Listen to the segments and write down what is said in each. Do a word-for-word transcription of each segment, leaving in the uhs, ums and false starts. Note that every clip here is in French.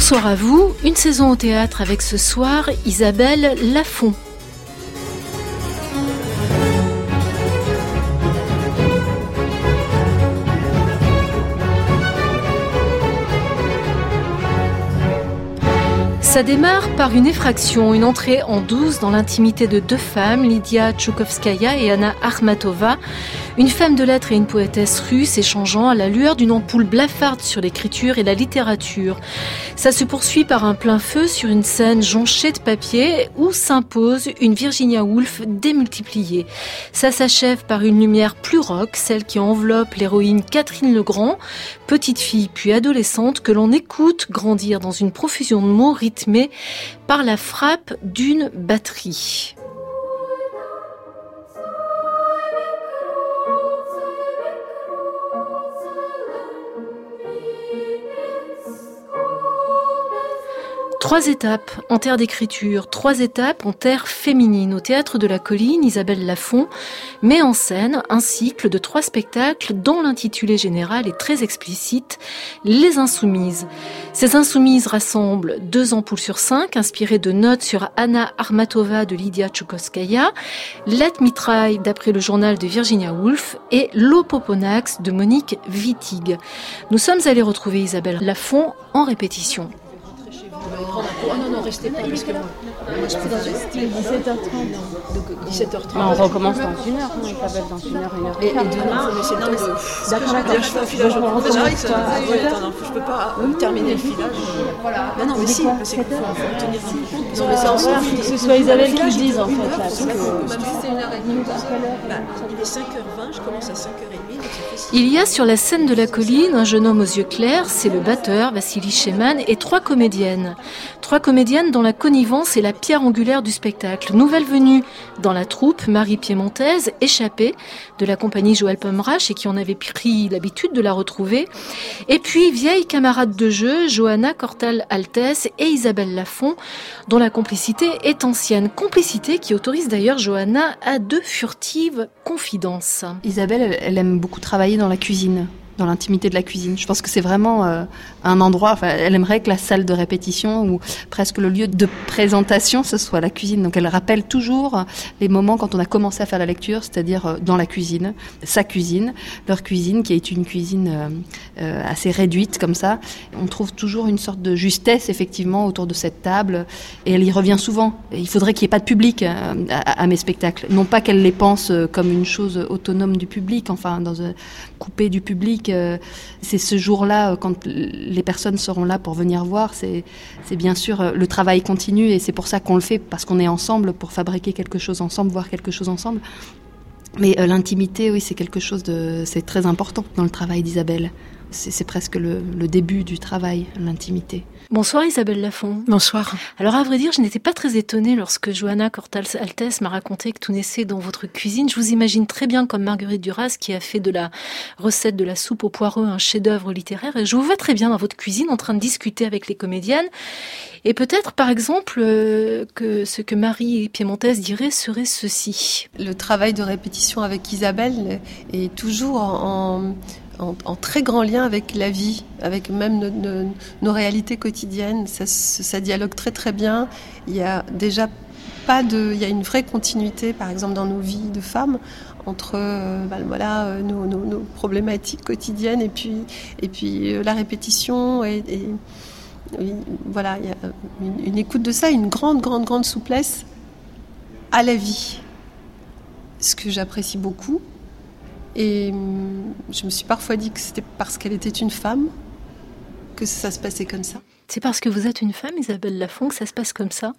Bonsoir à vous, une saison au théâtre avec ce soir Isabelle Lafont. Ça démarre par une effraction, une entrée en douce dans l'intimité de deux femmes, Lydia Tchoukovskaya et Anna Akhmatova, une femme de lettres et une poétesse russe échangeant à la lueur d'une ampoule blafarde sur l'écriture et la littérature. Ça se poursuit par un plein feu sur une scène jonchée de papier où s'impose une Virginia Woolf démultipliée. Ça s'achève par une lumière plus rock, celle qui enveloppe l'héroïne Catherine Legrand, petite fille puis adolescente que l'on écoute grandir dans une profusion de mots rythmés par la frappe d'une batterie. Trois étapes en terre d'écriture, trois étapes en terre féminine. Au Théâtre de la Colline, Isabelle Lafont met en scène un cycle de trois spectacles dont l'intitulé général est très explicite, Les Insoumises. Ces Insoumises rassemblent deux ampoules sur cinq, inspirées de notes sur Anna Akhmatova de Lydia Tchoukovskaya, Let Me Try d'après le journal de Virginia Woolf et L'Opoponax de Monique Wittig. Nous sommes allés retrouver Isabelle Lafont en répétition. Oh non, non, restez pas, parce que moi, moi je peux dans une dix-sept heures trente. Donc dix-sept heures trente. Bah, on recommence dans une heure, non, Isabelle, dans une heure, une heure. Et, et demain, on essaie de... D'accord, d'accord. Je fais un filage. J'arrive, je peux pas terminer le filage. Voilà. Non, non, mais si, c'est qu'il faut tenir compte. Ils ont laissé ensemble. Que ce soit Isabelle qui le dise, en fait, là. Parce que c'est une heure et demie. Il est cinq heures vingt, je commence à cinq heures trente. Il y a sur la scène de la colline un jeune homme aux yeux clairs, c'est le batteur Vassili Sheman, et trois comédiennes. Trois comédiennes dont la connivence est la pierre angulaire du spectacle. Nouvelle venue dans la troupe, Marie Piémontaise, échappée de la compagnie Joël Pomrach et qui en avait pris l'habitude de la retrouver. Et puis, vieille camarade de jeu, Johanna Cortal-Altès et Isabelle Lafont, dont la complicité est ancienne. Complicité qui autorise d'ailleurs Johanna à de furtives confidences. Isabelle, elle aime beaucoup travailler dans la cuisine, dans l'intimité de la cuisine. Je pense que c'est vraiment euh, un endroit, enfin, elle aimerait que la salle de répétition ou presque le lieu de présentation, ce soit la cuisine. Donc elle rappelle toujours les moments quand on a commencé à faire la lecture, c'est-à-dire euh, dans la cuisine, sa cuisine, leur cuisine qui est une cuisine euh, euh, assez réduite comme ça. On trouve toujours une sorte de justesse effectivement autour de cette table et elle y revient souvent. Et il faudrait qu'il n'y ait pas de public euh, à, à mes spectacles. Non pas qu'elle les pense euh, comme une chose autonome du public, enfin dans un coupé du public. C'est ce jour-là, quand les personnes seront là pour venir voir, c'est, c'est bien sûr, le travail continue et c'est pour ça qu'on le fait, parce qu'on est ensemble pour fabriquer quelque chose ensemble, voir quelque chose ensemble. Mais euh, l'intimité, oui, c'est quelque chose de, c'est très important dans le travail d'Isabelle. C'est, c'est presque le, le début du travail, l'intimité. Bonsoir Isabelle Lafont. Bonsoir. Alors à vrai dire, je n'étais pas très étonnée lorsque Johanna Cortal-Altès m'a raconté que tout naissait dans votre cuisine. Je vous imagine très bien comme Marguerite Duras qui a fait de la recette de la soupe aux poireaux un chef-d'œuvre littéraire. Et je vous vois très bien dans votre cuisine en train de discuter avec les comédiennes. Et peut-être par exemple euh, que ce que Marie Piémontaise dirait serait ceci. Le travail de répétition avec Isabelle est toujours en... en... En, en très grand lien avec la vie, avec même nos, nos, nos réalités quotidiennes. Ça, ça dialogue très très bien. Il y a déjà pas de, il y a une vraie continuité, par exemple dans nos vies de femmes, entre euh, ben, voilà, nos, nos, nos problématiques quotidiennes et puis, et puis euh, la répétition. Et, et, et voilà, il y a une, une écoute de ça, une grande grande grande souplesse à la vie. Ce que j'apprécie beaucoup. Et je me suis parfois dit que c'était parce qu'elle était une femme que ça se passait comme ça. C'est parce que vous êtes une femme, Isabelle Lafont, que ça se passe comme ça?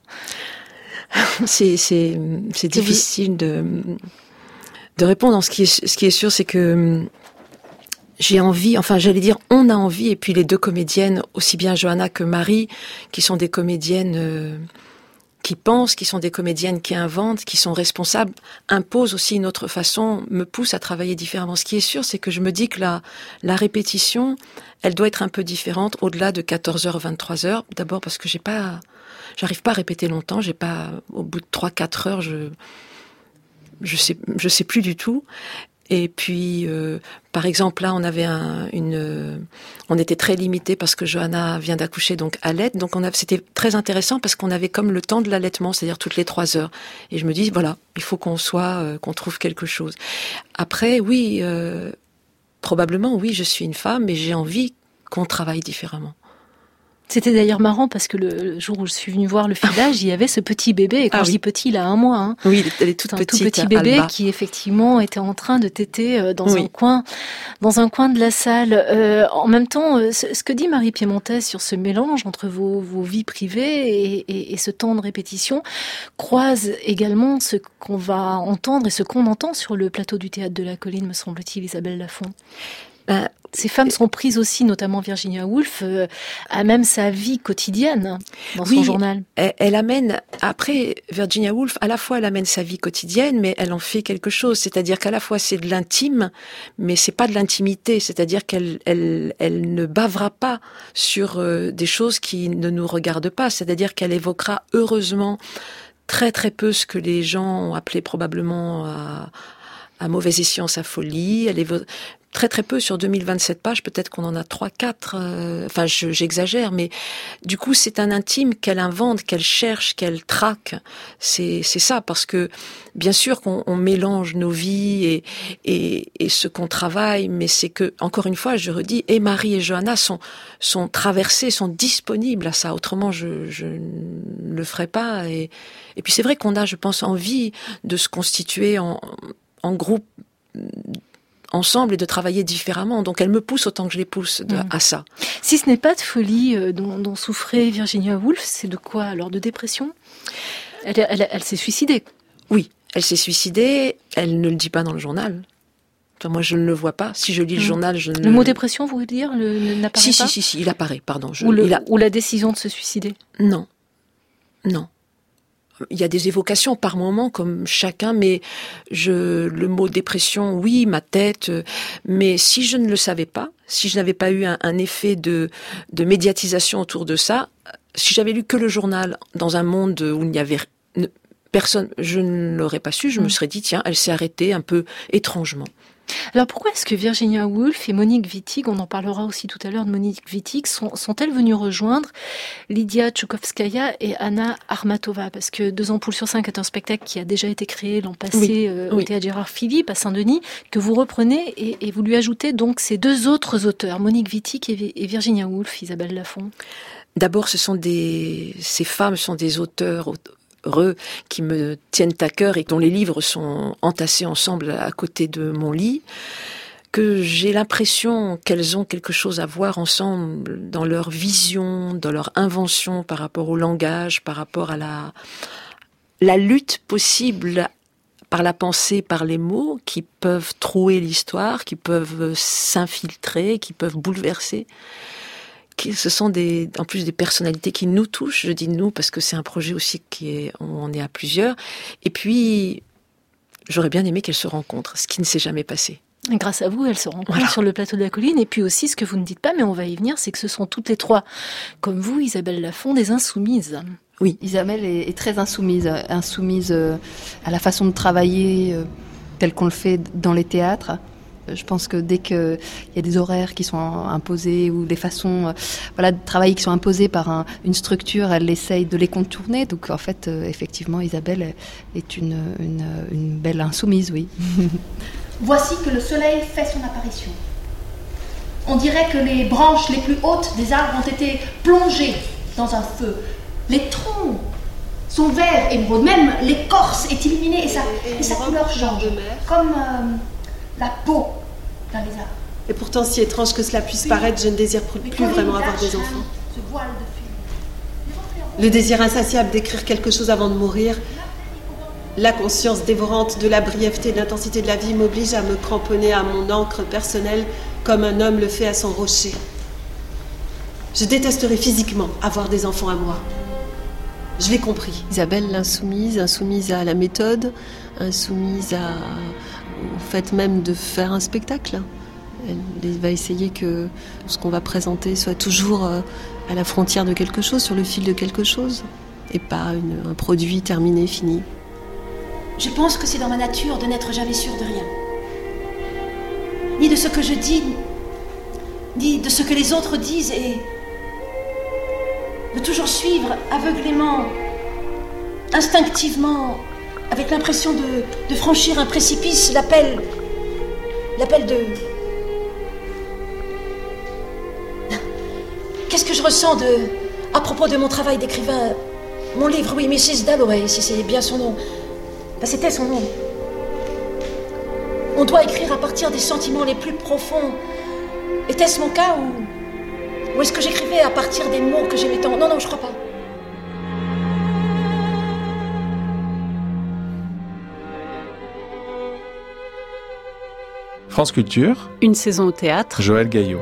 C'est, c'est, c'est difficile de, de répondre. Ce qui est, ce qui est sûr, c'est que j'ai envie, enfin j'allais dire on a envie, et puis les deux comédiennes, aussi bien Johanna que Marie, qui sont des comédiennes... Euh, qui pensent, qui sont des comédiennes qui inventent, qui sont responsables, imposent aussi une autre façon, me poussent à travailler différemment. Ce qui est sûr, c'est que je me dis que la, la répétition, elle doit être un peu différente au-delà de quatorze heures, vingt-trois heures. D'abord parce que j'ai pas, j'arrive pas à répéter longtemps, j'ai pas, au bout de trois, quatre heures, je, je sais, je sais plus du tout. Et puis, euh, par exemple, là, on avait un, une, euh, on était très limité parce que Johanna vient d'accoucher, donc allait. Donc, on a, c'était très intéressant parce qu'on avait comme le temps de l'allaitement, c'est-à-dire toutes les trois heures. Et je me dis, voilà, il faut qu'on soit, euh, qu'on trouve quelque chose. Après, oui, euh, probablement, oui, je suis une femme, mais j'ai envie qu'on travaille différemment. C'était d'ailleurs marrant parce que le jour où je suis venue voir le filage, il y avait ce petit bébé. Et quand ah, je oui. dis petit, il a un mois. Hein. Oui, elle est toute c'est un petite. tout petit bébé Alba. Qui effectivement était en train de téter dans oui. un coin, dans un coin de la salle. Euh, en même temps, ce, ce que dit Marie Piémontais sur ce mélange entre vos, vos vies privées et, et, et ce temps de répétition croise également ce qu'on va entendre et ce qu'on entend sur le plateau du Théâtre de la Colline, me semble-t-il, Isabelle Lafont. Ben, Ces femmes sont prises aussi, notamment Virginia Woolf, euh, à même sa vie quotidienne dans oui, son journal. Elle, elle amène, après Virginia Woolf, à la fois elle amène sa vie quotidienne, mais elle en fait quelque chose. C'est-à-dire qu'à la fois c'est de l'intime, mais c'est pas de l'intimité. C'est-à-dire qu'elle elle, elle ne bavera pas sur euh, des choses qui ne nous regardent pas. C'est-à-dire qu'elle évoquera heureusement très très peu ce que les gens ont appelé probablement à, à mauvais escient sa folie. Elle évoque très très peu sur deux mille vingt-sept pages, peut-être qu'on en a trois, quatre, euh, enfin je, j'exagère, mais du coup c'est un intime qu'elle invente, qu'elle cherche, qu'elle traque, c'est, c'est ça, parce que bien sûr qu'on on mélange nos vies et, et, et ce qu'on travaille, mais c'est que, encore une fois, je redis, et Marie et Johanna sont, sont traversées, sont disponibles à ça, autrement je, je ne le ferais pas, et, et puis c'est vrai qu'on a, je pense, envie de se constituer en, en groupe, ensemble et de travailler différemment. Donc elle me pousse autant que je les pousse de, mmh. à ça. Si ce n'est pas de folie euh, dont, dont souffrait Virginia Woolf, c'est de quoi alors? De dépression? elle, elle, elle s'est suicidée. Oui, elle s'est suicidée. Elle ne le dit pas dans le journal. Enfin, moi, je ne le vois pas. Si je lis mmh. le journal, je ne... Le mot dépression, vous voulez dire, le, le, n'apparaît si, pas? Si, si, si, il apparaît, pardon. Je, ou, le, il a... ou la décision de se suicider? Non. Non. Il y a des évocations par moment, comme chacun, mais je, le mot dépression, oui, ma tête, mais si je ne le savais pas, si je n'avais pas eu un, un effet de, de médiatisation autour de ça, si j'avais lu que le journal dans un monde où il n'y avait personne, je ne l'aurais pas su, je mmh. me serais dit, tiens, elle s'est arrêtée un peu étrangement. Alors pourquoi est-ce que Virginia Woolf et Monique Wittig, on en parlera aussi tout à l'heure de Monique Wittig, sont, sont-elles venues rejoindre Lydia Tchoukovskaya et Anna Akhmatova? Parce que Deux ampoules sur cinq est un spectacle qui a déjà été créé l'an passé oui, euh, oui. au Théâtre Gérard Philippe à Saint-Denis, que vous reprenez et, et vous lui ajoutez donc ces deux autres auteurs, Monique Wittig et, et Virginia Woolf, Isabelle Lafont. D'abord, ce sont des, ces femmes sont des auteurs heureux, qui me tiennent à cœur et dont les livres sont entassés ensemble à côté de mon lit, que j'ai l'impression qu'elles ont quelque chose à voir ensemble dans leur vision, dans leur invention par rapport au langage, par rapport à la, la lutte possible par la pensée, par les mots, qui peuvent trouer l'histoire, qui peuvent s'infiltrer, qui peuvent bouleverser. Ce sont des, en plus des personnalités qui nous touchent. Je dis nous parce que c'est un projet aussi qui est, on est à plusieurs. Et puis, j'aurais bien aimé qu'elles se rencontrent, ce qui ne s'est jamais passé. Et grâce à vous, elles se rencontrent voilà. sur le plateau de la Colline. Et puis aussi, ce que vous ne dites pas, mais on va y venir, c'est que ce sont toutes les trois, comme vous, Isabelle Lafont, des insoumises. Oui, Isabelle est, est très insoumise, insoumise euh, à la façon de travailler euh, telle qu'on le fait dans les théâtres. Je pense que dès qu'il y a des horaires qui sont imposés ou des façons euh, voilà, de travailler qui sont imposées par un, une structure, elle essaye de les contourner. Donc en fait, euh, effectivement, Isabelle est une, une, une belle insoumise, oui. Voici que le soleil fait son apparition. On dirait que les branches les plus hautes des arbres ont été plongées dans un feu. Les troncs sont verts et même l'écorce est illuminée et sa, et, et, et sa couleur change, comme... Euh, la peau dans les arbres. Et pourtant, si étrange que cela puisse oui. paraître, je ne désire plus, plus vraiment avoir des enfants. Le désir insatiable d'écrire quelque chose avant de mourir, la conscience dévorante de la brièveté et de l'intensité de la vie m'oblige à me cramponner à mon encre personnelle comme un homme le fait à son rocher. Je détesterais physiquement avoir des enfants à moi. Je l'ai compris. Isabelle, l'insoumise, insoumise à la méthode, insoumise à... au fait même de faire un spectacle. Elle va essayer que ce qu'on va présenter soit toujours à la frontière de quelque chose, sur le fil de quelque chose, et pas une, un produit terminé, fini. Je pense que c'est dans ma nature de n'être jamais sûre de rien. ni de ce que je dis, ni de ce que les autres disent, et de toujours suivre aveuglément, instinctivement, avec l'impression de, de franchir un précipice, l'appel, l'appel de... Qu'est-ce que je ressens de, à propos de mon travail d'écrivain, mon livre, oui, missus Dalloway, si c'est bien son nom. Ben, c'était son nom. On doit écrire à partir des sentiments les plus profonds. Était-ce mon cas ou, ou est-ce que j'écrivais à partir des mots que j'aimais tant? Non, non, je crois pas. France Culture. Une saison au théâtre. Joël Gaillot.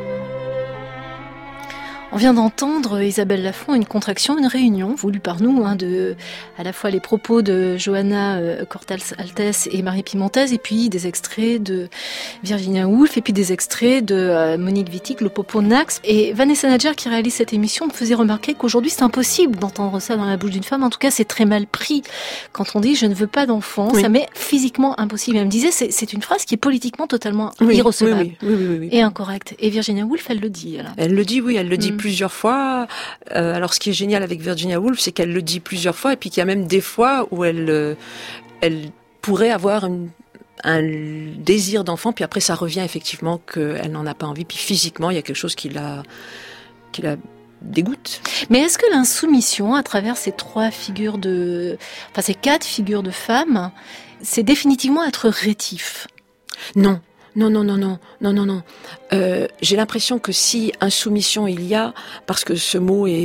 On vient d'entendre, Isabelle Lafont, une contraction, une réunion voulue par nous, hein, de à la fois les propos de Johanna euh, Cortals-Altès et Marie Pimentez, et puis des extraits de Virginia Woolf, et puis des extraits de euh, Monique Wittig, le Popo Nax. Et Vanessa Nadjer, qui réalise cette émission, me faisait remarquer qu'aujourd'hui c'est impossible d'entendre ça dans la bouche d'une femme. En tout cas, c'est très mal pris. Quand on dit « je ne veux pas d'enfant oui. », ça m'est physiquement impossible. Elle me disait, c'est, c'est une phrase qui est politiquement totalement oui, irrecevable oui, oui, oui, oui, oui. et incorrecte. Et Virginia Woolf, elle le dit. Alors. Elle le dit, oui, elle le dit. Mm. Plusieurs fois. Euh, alors, ce qui est génial avec Virginia Woolf, c'est qu'elle le dit plusieurs fois, et puis qu'il y a même des fois où elle, euh, elle pourrait avoir une, un désir d'enfant, puis après ça revient effectivement qu'elle n'en a pas envie, puis physiquement il y a quelque chose qui la, qui la dégoûte. Mais est-ce que l'insoumission, à travers ces trois figures de, enfin ces quatre figures de femmes, c'est définitivement être rétif? Non. Non, non, non, non, non, non, non. Euh, j'ai l'impression que si insoumission il y a, parce que ce mot est,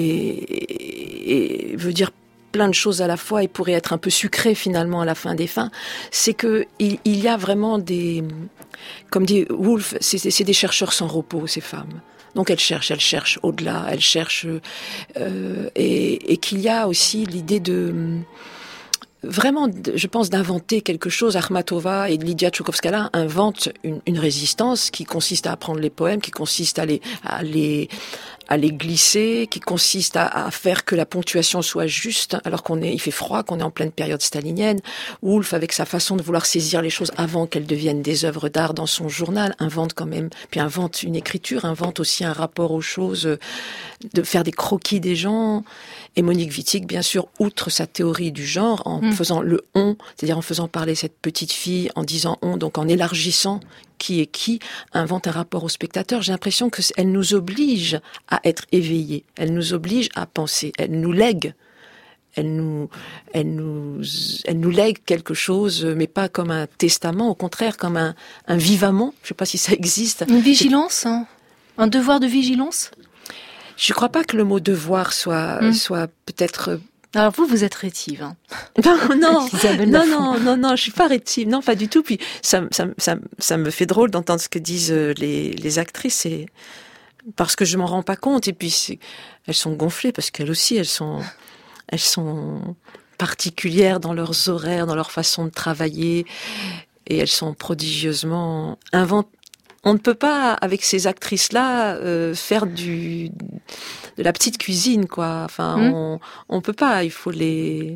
est, est veut dire plein de choses à la fois et pourrait être un peu sucré finalement à la fin des fins, c'est que il, il y a vraiment des, comme dit Woolf, c'est, c'est des chercheurs sans repos, ces femmes. Donc elles cherchent, elles cherchent au-delà, elles cherchent, euh, et, et qu'il y a aussi l'idée de vraiment, je pense, d'inventer quelque chose. Akhmatova et Lydia Tchoukovskaya inventent une, une résistance qui consiste à apprendre les poèmes, qui consiste à les, à les, à les glisser, qui consiste à, à faire que la ponctuation soit juste, alors qu'on est, il fait froid, qu'on est en pleine période stalinienne. Woolf, avec sa façon de vouloir saisir les choses avant qu'elles deviennent des œuvres d'art dans son journal, invente quand même, puis invente une écriture, invente aussi un rapport aux choses, de faire des croquis des gens. Et Monique Wittig, bien sûr, outre sa théorie du genre, en mmh. faisant le « on », c'est-à-dire en faisant parler cette petite fille, en disant « on », donc en élargissant qui est qui, invente un rapport au spectateur. J'ai l'impression qu'elle nous oblige à être éveillés, elle nous oblige à penser, elle nous lègue, elle nous, elle nous, elle nous lègue quelque chose, mais pas comme un testament, au contraire comme un, un vivament. Je ne sais pas si ça existe. Une vigilance, hein, un devoir de vigilance. Je ne crois pas que le mot devoir soit, mmh. soit peut-être. Alors vous, vous êtes rétive. Hein. Non, non, non, non, non, non, je suis pas rétive. Non, pas du tout. Puis ça, ça, ça, ça me fait drôle d'entendre ce que disent les, les actrices, et parce que je m'en rends pas compte. Et puis c'est, elles sont gonflées parce qu'elles aussi, elles sont, elles sont particulières dans leurs horaires, dans leur façon de travailler, et elles sont prodigieusement inventées. On ne peut pas, avec ces actrices-là, euh, faire du de la petite cuisine, quoi. Enfin, mmh. on on peut pas. Il faut les,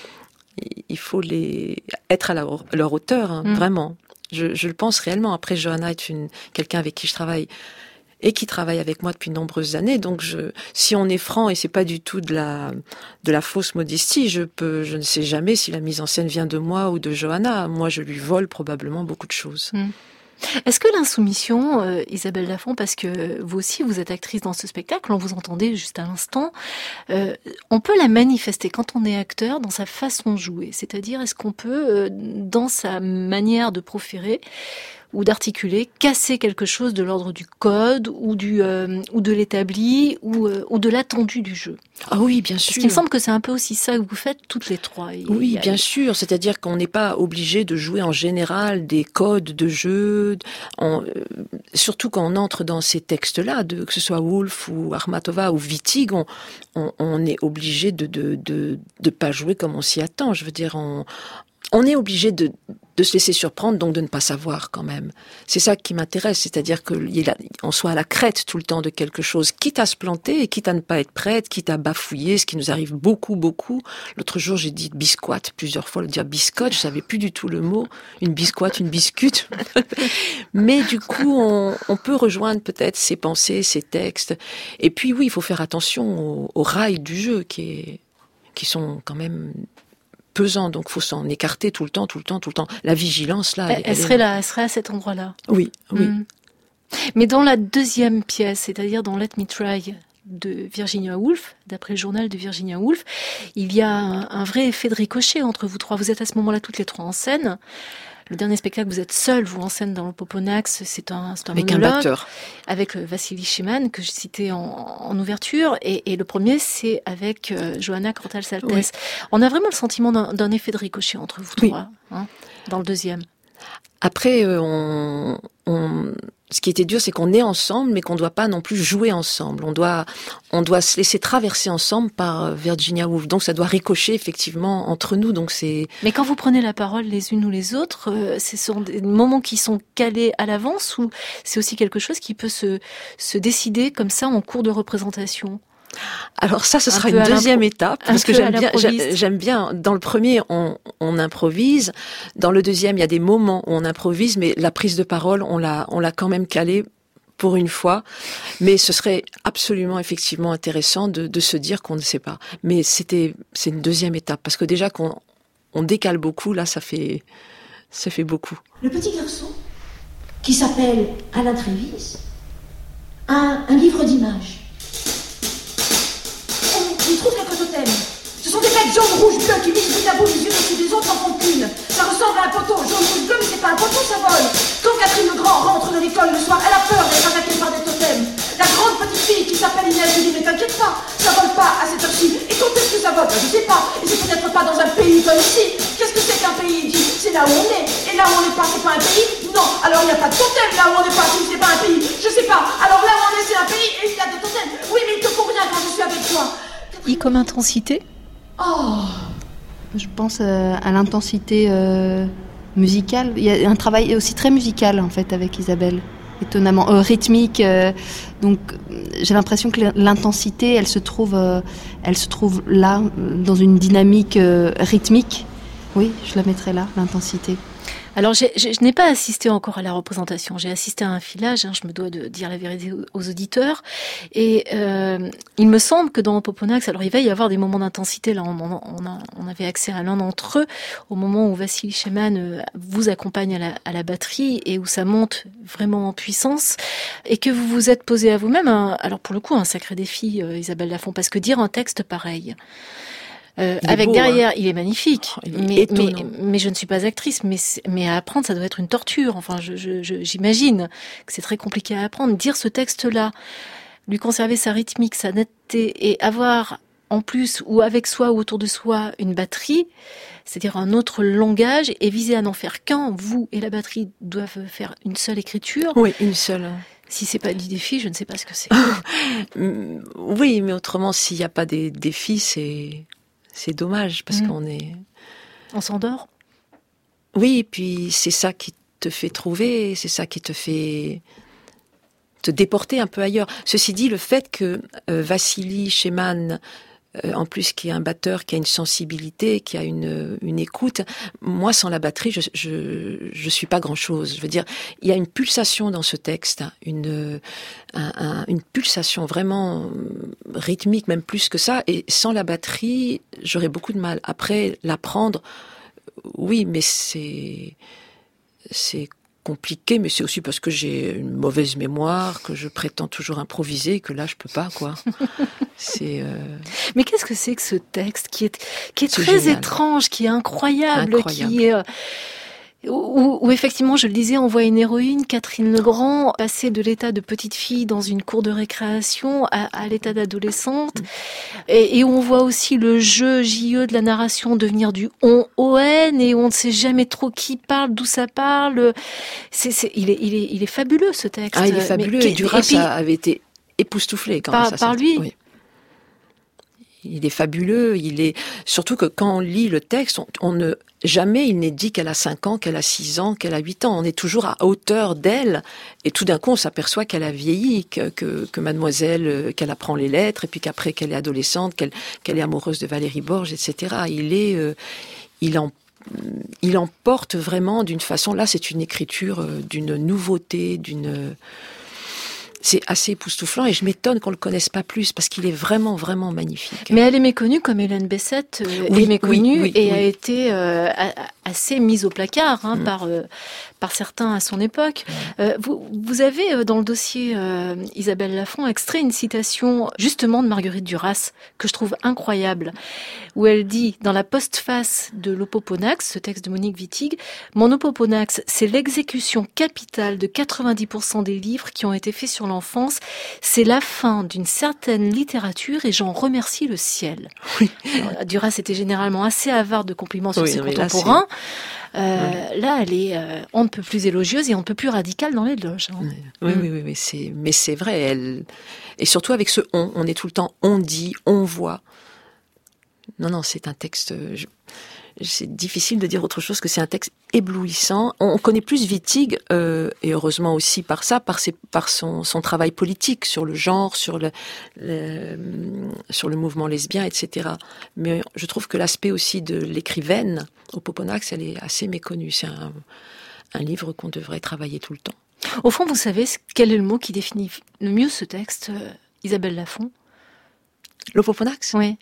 il faut les être à leur, leur hauteur, hein, mmh. vraiment. Je, je le pense réellement. Après, Johanna est une quelqu'un avec qui je travaille et qui travaille avec moi depuis de nombreuses années. Donc, je, si on est franc, et c'est pas du tout de la de la fausse modestie, je peux, je ne sais jamais si la mise en scène vient de moi ou de Johanna. Moi, je lui vole probablement beaucoup de choses. Mmh. Est-ce que l'insoumission, euh, Isabelle Lafont, parce que vous aussi vous êtes actrice dans ce spectacle, on vous entendait juste à l'instant, euh, on peut la manifester quand on est acteur dans sa façon de jouer, c'est-à-dire est-ce qu'on peut, euh, dans sa manière de proférer ou d'articuler, casser quelque chose de l'ordre du code ou du euh, ou de l'établi ou euh, ou de l'attendu du jeu. Ah oui, bien sûr. Parce qu'il me semble que c'est un peu aussi ça que vous faites toutes les trois. Et oui, a... bien sûr. C'est-à-dire qu'on n'est pas obligé de jouer en général des codes de jeu, en, euh, surtout quand on entre dans ces textes-là, de, que ce soit Woolf ou Akhmatova ou Wittig, on, on, on est obligé de de de de pas jouer comme on s'y attend. Je veux dire, on on est obligé de, de se laisser surprendre, donc de ne pas savoir quand même. C'est ça qui m'intéresse, c'est-à-dire qu'on soit à la crête tout le temps de quelque chose, quitte à se planter et quitte à ne pas être prête, quitte à bafouiller, ce qui nous arrive beaucoup, beaucoup. L'autre jour, j'ai dit biscotte plusieurs fois, le dire biscotte, je savais plus du tout le mot, une biscotte, une biscuite. Mais du coup, on, on peut rejoindre peut-être ses pensées, ses textes. Et puis oui, il faut faire attention aux, aux rails du jeu qui, est, qui sont quand même... pesant, donc faut s'en écarter tout le temps, tout le temps, tout le temps. La vigilance, là... Elle, elle, elle serait là, elle serait à cet endroit-là. Oui, oui. Mm. Mais dans la deuxième pièce, c'est-à-dire dans Let Me Try de Virginia Woolf, d'après le journal de Virginia Woolf, il y a un, un vrai effet de ricochet entre vous trois. Vous êtes à ce moment-là toutes les trois en scène. Le dernier spectacle, vous êtes seul, vous en scène dans le Poponax, c'est un, c'est un avec monologue. Un batteur. Avec euh, Vassili Sheman, que je citais en, en ouverture. Et, et le premier, c'est avec euh, Johanna Cortal-Saltes. Oui. On a vraiment le sentiment d'un, d'un effet de ricochet entre vous oui. trois, hein, dans le deuxième. Après, euh, on, on, ce qui était dur, c'est qu'on est ensemble, mais qu'on ne doit pas non plus jouer ensemble. On doit, on doit se laisser traverser ensemble par Virginia Woolf. Donc, ça doit ricocher effectivement entre nous. Donc, c'est. Mais quand vous prenez la parole les unes ou les autres, euh, ce sont des moments qui sont calés à l'avance, ou c'est aussi quelque chose qui peut se, se décider comme ça en cours de représentation? Alors ça, ce sera une deuxième étape, parce que j'aime bien, j'aime bien. Dans le premier, on, on improvise. Dans le deuxième, il y a des moments où on improvise, mais la prise de parole, on l'a, on l'a quand même calée pour une fois. Mais ce serait absolument, effectivement, intéressant de, de se dire qu'on ne sait pas. Mais c'était, c'est une deuxième étape, parce que déjà qu'on on décale beaucoup, là, ça fait, ça fait beaucoup. Le petit garçon, qui s'appelle Alain Trévise, a un livre d'images. Il trouve quelques totems. Ce sont des bêtes jaunes, rouges, bleues qui lisent bout à bout les unes au-dessus des autres en font qu'une. Ça ressemble à un poteau jaune, rouge, bleu, mais c'est pas un poteau, ça vole. Quand Catherine le Grand rentre de l'école le soir, elle a peur d'être attaquée par des totems. La grande petite fille qui s'appelle Inès lui dit mais t'inquiète pas, ça vole pas à cette heure-ci. Et quand est-ce que ça vole? Je sais pas. Et c'est peut-être pas dans un pays comme ici. Qu'est-ce que c'est qu'un pays? Il dit c'est là où on est. Et là où on n'est pas, c'est pas un pays? Non. Alors il n'y a pas de totem là où on n'est pas, si c'est pas un pays. Je sais pas. Alors là où on est, c'est un pays et il y a des totems. Oui, mais il te faut rien quand je suis avec toi. I comme intensité? Oh. Je pense euh, à l'intensité euh, musicale. Il y a un travail aussi très musical en fait avec Isabelle, étonnamment euh, rythmique. Euh, donc j'ai l'impression que l'intensité, elle se trouve, euh, elle se trouve là dans une dynamique euh, rythmique. Oui, je la mettrais là, l'intensité. Alors, j'ai, je, je n'ai pas assisté encore à la représentation. J'ai assisté à un filage, hein, je me dois de dire la vérité aux, aux auditeurs. Et euh, il me semble que dans Poponax, alors il va y avoir des moments d'intensité. Là, on, on, a, on avait accès à l'un d'entre eux, au moment où Vassili Sheman euh, vous accompagne à la, à la batterie et où ça monte vraiment en puissance. Et que vous vous êtes posé à vous-même, un, alors pour le coup, un sacré défi, euh, Isabelle Lafont, parce que dire un texte pareil... Euh, avec beau, derrière, hein. Il est magnifique, oh, il est mais, mais, mais je ne suis pas actrice, mais, mais à apprendre, ça doit être une torture. Enfin, je, je, je, j'imagine que c'est très compliqué à apprendre. Dire ce texte-là, lui conserver sa rythmique, sa netteté, et avoir en plus, ou avec soi ou autour de soi, une batterie, c'est-à-dire un autre langage, et viser à n'en faire qu'un, vous et la batterie doivent faire une seule écriture. Oui, une seule. Si c'est pas du défi, je ne sais pas ce que c'est. Oui, mais autrement, s'il n'y a pas des défis, c'est... C'est dommage, parce mmh. qu'on est... On s'endort? Oui, et puis c'est ça qui te fait trouver, c'est ça qui te fait te déporter un peu ailleurs. Ceci dit, le fait que euh, Vassili Sheman, euh, en plus qui est un batteur, qui a une sensibilité, qui a une, une écoute, moi sans la batterie, je, je, je suis pas grand-chose. Je veux dire, il y a une pulsation dans ce texte, une, un, un, une pulsation vraiment rythmique, même plus que ça, et sans la batterie, j'aurais beaucoup de mal. Après, l'apprendre, oui, mais c'est, c'est compliqué, mais c'est aussi parce que j'ai une mauvaise mémoire, que je prétends toujours improviser, que là je peux pas, quoi. C'est. Euh... Mais qu'est-ce que c'est que ce texte qui est qui est c'est très génial. Étrange, qui est incroyable, incroyable. qui est euh, où, où effectivement, je le disais, on voit une héroïne, Catherine Legrand, passer de l'état de petite fille dans une cour de récréation à, à l'état d'adolescente, mmh. et, et où on voit aussi le jeu J E de la narration devenir du on-on, et où on ne sait jamais trop qui parle, d'où ça parle. C'est, c'est, il est, il est, il est fabuleux ce texte. Ah, il est fabuleux. Mais, et Duras et puis, avait été époustouflé quand par, ça par lui. Oui. Il est fabuleux. Il est surtout que quand on lit le texte, on, on ne jamais il n'est dit qu'elle a cinq ans, qu'elle a six ans, qu'elle a huit ans. On est toujours à hauteur d'elle. Et tout d'un coup, on s'aperçoit qu'elle a vieilli, que, que, que mademoiselle, qu'elle apprend les lettres, et puis qu'après qu'elle est adolescente, qu'elle, qu'elle est amoureuse de Valérie Borges, et cetera. Il est, euh, il en, il emporte vraiment d'une façon, là, c'est une écriture euh, d'une nouveauté, d'une, c'est assez époustouflant et je m'étonne qu'on le connaisse pas plus parce qu'il est vraiment, vraiment magnifique. Mais elle est méconnue comme Hélène Bessette euh, oui, est méconnue oui, oui, et oui. a été euh, a, assez mise au placard hein, mm. par euh, par certains à son époque. Euh, vous, vous avez euh, dans le dossier euh, Isabelle Lafont extrait une citation justement de Marguerite Duras que je trouve incroyable, où elle dit dans la postface de l'Opoponax, ce texte de Monique Wittig, mon Opoponax, c'est l'exécution capitale de quatre-vingt-dix pour cent des livres qui ont été faits sur l'enfance. C'est la fin d'une certaine littérature et j'en remercie le ciel. Oui. Alors, Duras était généralement assez avare de compliments sur oui, ses non, contemporains. Là, euh, oui. là, elle est euh, on ne peut plus élogieuse et on ne peut plus radicale dans l'éloge. Hein. Oui, mm. oui, oui, oui, c'est, mais c'est vrai. Elle, et surtout avec ce on, on est tout le temps on dit, on voit. Non, non, c'est un texte. Je, c'est difficile de dire autre chose que c'est un texte éblouissant. On, on connaît plus Wittig, euh, et heureusement aussi par ça, par, ses, par son, son travail politique sur le genre, sur le, le, sur le mouvement lesbien, et cetera. Mais je trouve que l'aspect aussi de l'écrivaine, Opoponax, elle est assez méconnue. C'est un, un livre qu'on devrait travailler tout le temps. Au fond, vous savez quel est le mot qui définit le mieux ce texte, euh, Isabelle Lafont ? L'Opoponax ? Oui.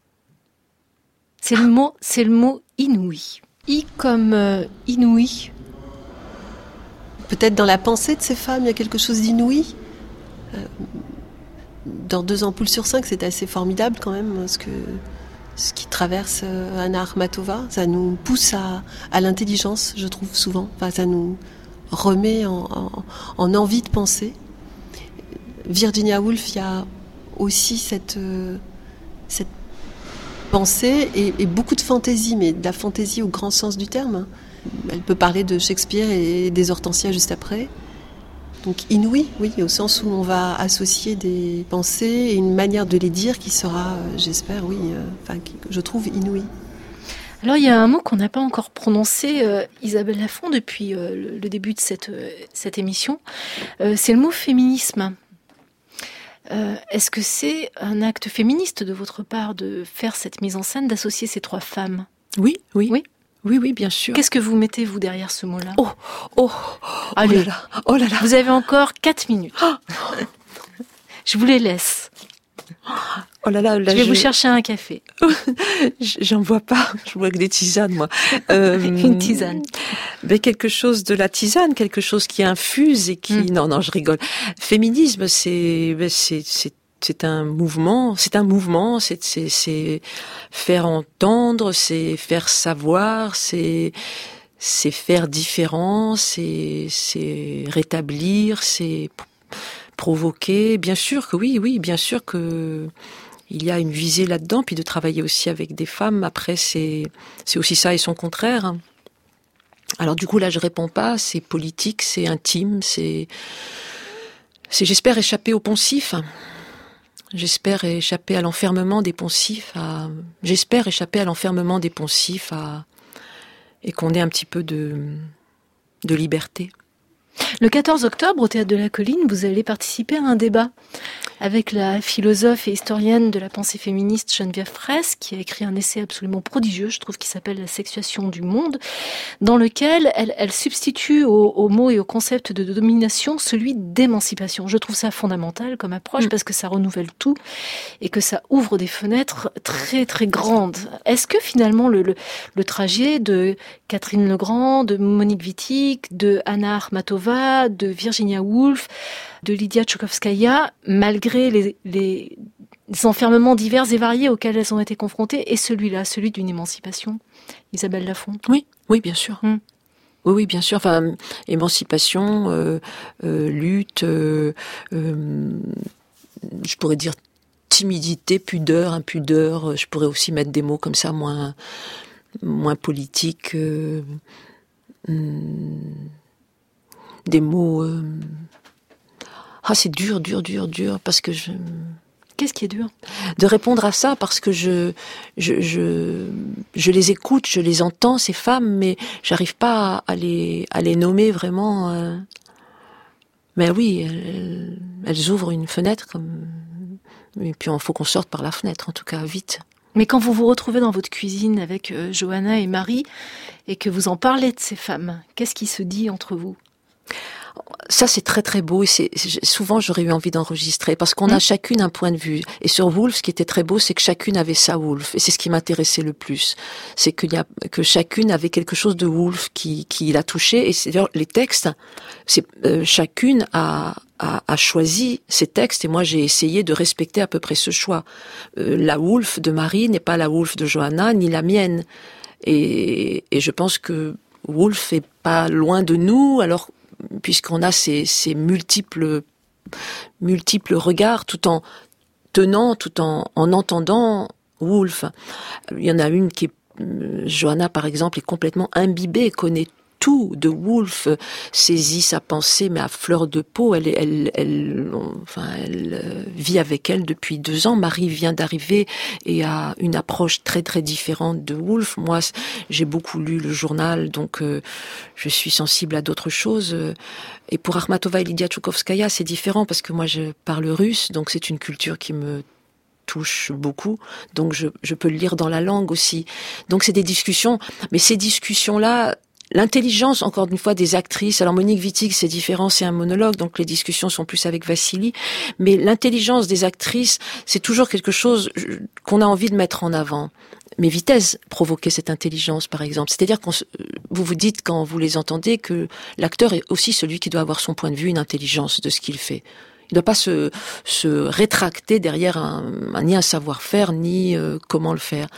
C'est le mot, c'est le mot inouï. I comme euh, inouï. Peut-être dans la pensée de ces femmes, il y a quelque chose d'inouï. Euh, dans Deux ampoules sur cinq, c'est assez formidable quand même, ce que ce qui traverse euh, Anna Akhmatova. Ça nous pousse à, à l'intelligence, je trouve souvent. Enfin, ça nous remet en, en, en envie de penser. Virginia Woolf, il y a aussi cette euh, cette pensée et, et beaucoup de fantaisie, mais de la fantaisie au grand sens du terme. Elle peut parler de Shakespeare et des Hortensias juste après. Donc inouï, oui, au sens où on va associer des pensées et une manière de les dire qui sera, euh, j'espère, oui, euh, enfin, qui, je trouve inouï. Alors il y a un mot qu'on n'a pas encore prononcé, euh, Isabelle Lafont, depuis euh, le, le début de cette, euh, cette émission. Euh, c'est le mot féminisme. Euh, est-ce que c'est un acte féministe de votre part de faire cette mise en scène, d'associer ces trois femmes ? Oui, oui, oui, oui, oui, bien sûr. Qu'est-ce que vous mettez vous derrière ce mot-là ? Oh, oh, allez, oh là là, oh là là. Vous avez encore quatre minutes. Je vous les laisse. Oh là là, là je vais je... vous chercher un café. J'en bois pas, je bois que des tisanes, moi. Euh, Une tisane. Mais quelque chose de la tisane, quelque chose qui infuse et qui... Mm. Non, non, je rigole. Féminisme, c'est, c'est, c'est, c'est un mouvement, c'est un mouvement, c'est, c'est, c'est faire entendre, c'est faire savoir, c'est, c'est faire différent, c'est, c'est rétablir, c'est provoquer. Bien sûr que oui, oui, bien sûr que il y a une visée là-dedans, puis de travailler aussi avec des femmes. Après, c'est, c'est aussi ça et son contraire. Alors du coup, là, je réponds pas. C'est politique, c'est intime, c'est, c'est j'espère échapper au poncif. J'espère échapper à l'enfermement des poncifs. À, j'espère échapper à l'enfermement des poncifs, à, et qu'on ait un petit peu de, de liberté. Le quatorze octobre, au Théâtre de la Colline, vous allez participer à un débat avec la philosophe et historienne de la pensée féministe Geneviève Fraisse, qui a écrit un essai absolument prodigieux, je trouve, qui s'appelle « La sexuation du monde », dans lequel elle, elle substitue au, au mot et au concept de domination celui d'émancipation. Je trouve ça fondamental comme approche mmh. parce que ça renouvelle tout et que ça ouvre des fenêtres très très grandes. Est-ce que finalement le, le, le trajet de Catherine Legrand, de Monique Wittig, de Anna Akhmatova, de Virginia Woolf, de Lydia Tchoukovskaya, malgré les, les enfermements divers et variés auxquels elles ont été confrontées, et celui-là, celui d'une émancipation, Isabelle Lafont. Oui, oui, bien sûr. Hum. Oui, oui, bien sûr. Enfin, émancipation, euh, euh, lutte, euh, euh, je pourrais dire timidité, pudeur, impudeur. Je pourrais aussi mettre des mots comme ça, moins, moins politiques. Euh, hum, des mots... Euh, Ah, c'est dur, dur, dur, dur, parce que je... Qu'est-ce qui est dur ? De répondre à ça, parce que je, je, je, je les écoute, je les entends, ces femmes, mais j'arrive pas à les, à les nommer vraiment. Euh... Mais oui, elles, elles ouvrent une fenêtre, comme... et puis il faut qu'on sorte par la fenêtre, en tout cas, vite. Mais quand vous vous retrouvez dans votre cuisine avec euh, Johanna et Marie, et que vous en parlez de ces femmes, qu'est-ce qui se dit entre vous ? Ça, c'est très très beau, et c'est, souvent j'aurais eu envie d'enregistrer, parce qu'on mmh. a chacune un point de vue. Et sur Woolf, ce qui était très beau, c'est que chacune avait sa Woolf, et c'est ce qui m'intéressait le plus. C'est qu'il y a, que chacune avait quelque chose de Woolf qui, qui l'a touché, et c'est d'ailleurs les textes, c'est, euh, chacune a, a, a choisi ses textes, et moi j'ai essayé de respecter à peu près ce choix. Euh, la Woolf de Marie n'est pas la Woolf de Johanna, ni la mienne. Et, et je pense que Woolf est pas loin de nous, alors puisqu'on a ces, ces multiples, multiples regards, tout en tenant, tout en, en entendant Woolf. Il y en a une qui est, Johanna par exemple, est complètement imbibée, connaît tout de Woolf, saisit sa pensée, mais à fleur de peau. Elle, elle, elle, enfin, elle vit avec elle depuis deux ans. Marie vient d'arriver et a une approche très très différente de Woolf. Moi, j'ai beaucoup lu le journal, donc euh, je suis sensible à d'autres choses. Et pour Akhmatova et Lydia Tchoukovskaya, c'est différent parce que moi, je parle russe, donc c'est une culture qui me touche beaucoup, donc je, je peux le lire dans la langue aussi. Donc c'est des discussions, mais ces discussions-là, l'intelligence, encore une fois, des actrices. Alors Monique Wittig, c'est différent, c'est un monologue, donc les discussions sont plus avec Vassili. Mais l'intelligence des actrices, c'est toujours quelque chose qu'on a envie de mettre en avant. Mais Vitesse provoquait cette intelligence, par exemple. C'est-à-dire que vous vous dites, quand vous les entendez, que l'acteur est aussi celui qui doit avoir son point de vue, une intelligence de ce qu'il fait. Il ne doit pas se, se rétracter derrière un, un, ni un savoir-faire, ni euh, comment le faire.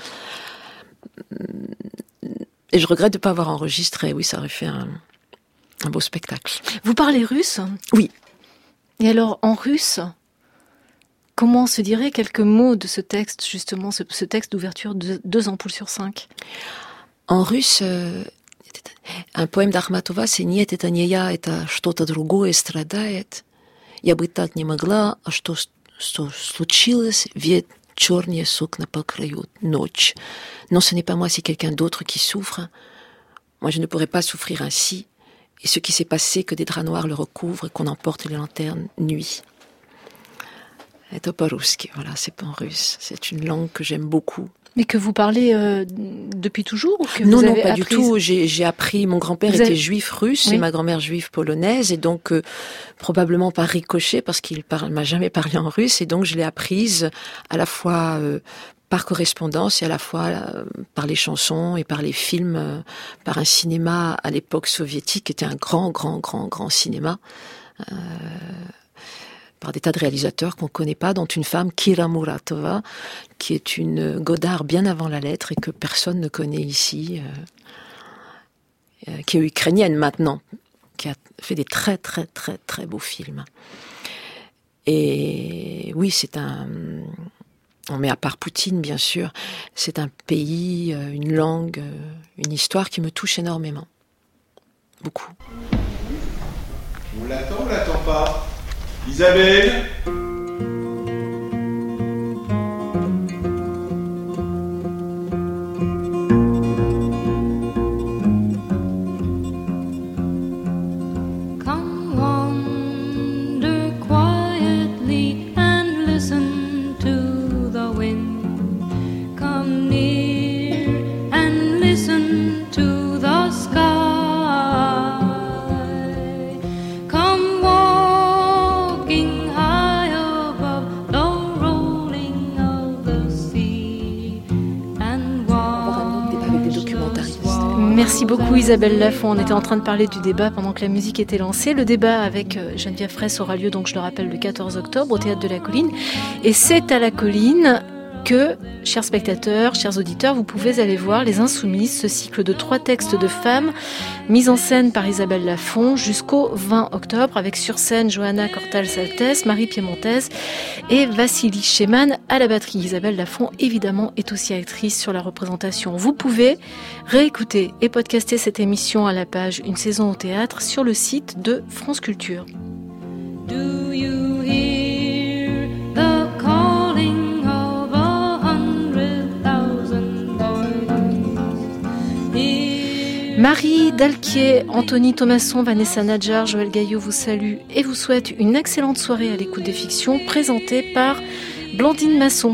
Et je regrette de ne pas avoir enregistré. Oui, ça aurait fait un, un beau spectacle. Vous parlez russe ? Oui. Et alors, en russe, comment se dirait quelques mots de ce texte, justement, ce, ce texte d'ouverture de Deux ampoules sur cinq ? En russe, euh, un poème d'Akhmatova, c'est «Нет, это не я, это что-то другое страдает. Я бы так не могла, а что, что случилось, ведь черные сукна покроют ночь». Non, ce n'est pas moi, c'est quelqu'un d'autre qui souffre. Moi, je ne pourrais pas souffrir ainsi. Et ce qui s'est passé, que des draps noirs le recouvrent et qu'on emporte les lanternes nuit. Это по-русски, voilà, c'est pas en russe. C'est une langue que j'aime beaucoup. Mais que vous parlez euh, depuis toujours ou que Non, vous non, avez pas appris... du tout. J'ai, j'ai appris, mon grand-père vous était avez... juif russe oui. et ma grand-mère juive polonaise. Et donc, euh, probablement par ricochet, parce qu'il parle, m'a jamais parlé en russe. Et donc, je l'ai apprise à la fois... Euh, par correspondance et à la fois euh, par les chansons et par les films, euh, par un cinéma à l'époque soviétique qui était un grand, grand, grand, grand cinéma, euh, par des tas de réalisateurs qu'on ne connaît pas, dont une femme, Kira Muratova, qui est une Godard bien avant la lettre et que personne ne connaît ici, euh, euh, qui est ukrainienne maintenant, qui a fait des très, très, très, très beaux films. Et oui, c'est un... Mais à part Poutine, bien sûr, c'est un pays, une langue, une histoire qui me touche énormément. Beaucoup. On l'attend ou on l'attend pas ? Isabelle ? Merci beaucoup Isabelle Lafont. On était en train de parler du débat pendant que la musique était lancée. Le débat avec Geneviève Fraisse aura lieu, donc je le rappelle, le quatorze octobre au Théâtre de la Colline. Et c'est à la Colline que, chers spectateurs, chers auditeurs, vous pouvez aller voir Les Insoumises, ce cycle de trois textes de femmes mis en scène par Isabelle Lafont jusqu'au vingt octobre, avec sur scène Johanna Cortal-Saltes, Marie Piemontez et Vassili Sheman à la batterie. Isabelle Lafont, évidemment, est aussi actrice sur la représentation. Vous pouvez réécouter et podcaster cette émission à la page Une saison au théâtre sur le site de France Culture. Do you hear the calling? Marie Dalquier, Anthony Thomasson, Vanessa Nadjar, Joël Gaillot vous salue et vous souhaite une excellente soirée à l'écoute des fictions présentée par Blandine Masson.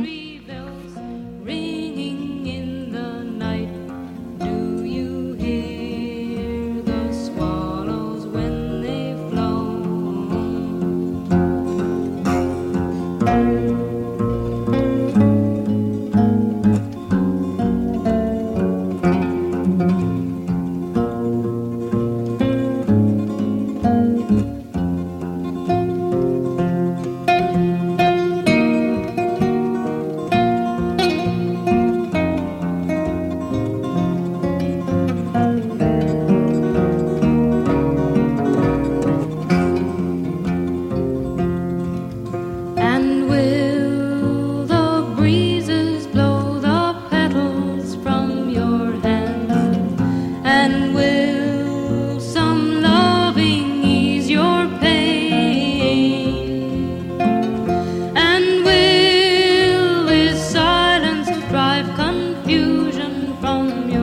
From